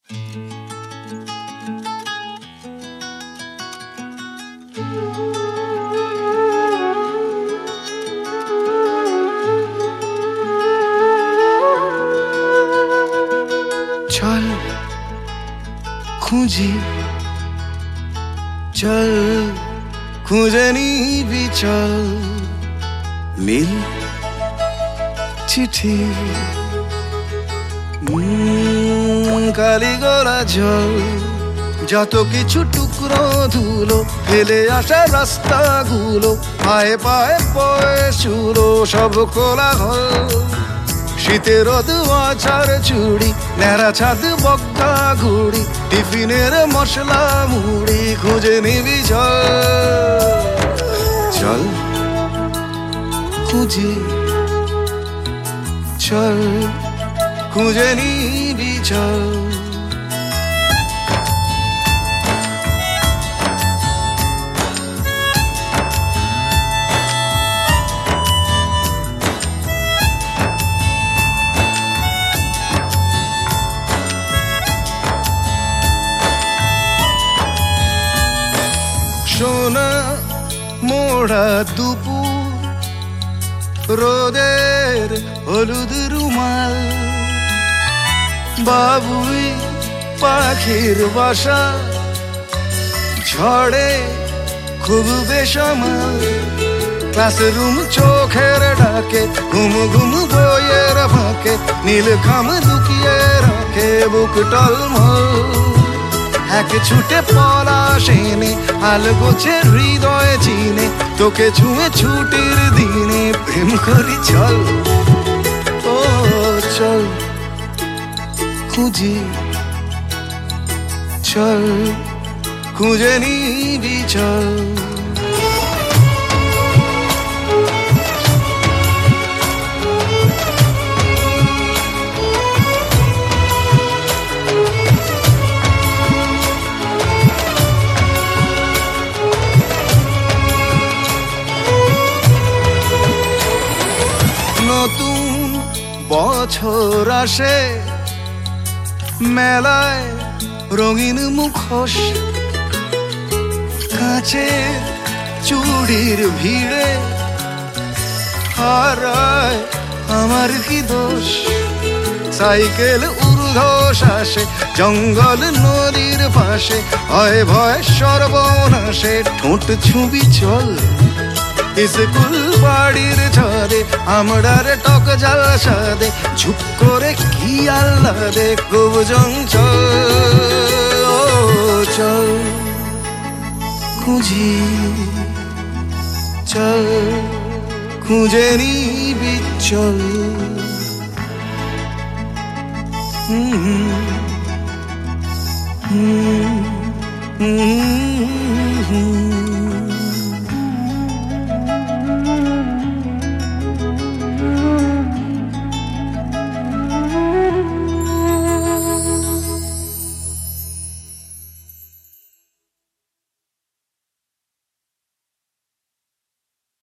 চল খুঁজি, চল খুঁজে নিবি, চল নীল চিঠি, কালি গোলা জল, যত কিছু টুকরো ধুলো ফেলে আসা রাস্তাগুলো, পায়ে পায়ে বয়ে চুলো সব কোলাহল। শীতের আচার চুড়ি, ন্যাড়া ছাদ বক্কা ঘুড়ি, টিফিনের মশলা মুড়ি খুঁজে নিবি, চল চল খুঁজি, চল খুঁজে নিবি, চল। সোনা মোড়া দুপুর, রোদের হলুদ রুমাল, বাবুই পাখির বাসা, ঝড়ে খুব বেসামাল, ক্লাসরুম চোখের ডাকে, ঘুম ঘুম বইয়ের ফাঁকে, নীল খাম লুকিয়ে রাখে বুক টলমল। এক ছুটে পলাশেনে হাল গোছে হৃদয় চিনে, তোকে ছুঁয়ে ছুটির দিনে প্রেম করি, চল ও চল খুঁজি, চল খুঁজে নিবি, চল। নতুন বছর আসে, মেলায় রঙিন মুখোশ, কাঁচের চুড়ির ভিড়ে হারায় আমার কি দোষ। সাইকেল ঊর্ধ্বশ্বাসে, জঙ্গল নদীর পাশে, ভয় ভয় সর্বনাশে ঠোঁট ছুবি, চল স্কুল বাড়ির ছাদে, আমরার টক জাল সাদে, ঝুপ করে কি আহ্লাদে খুব চঞ্চল। ও চল খুঁজি, চল খুঁজে নিবি, চল। হুম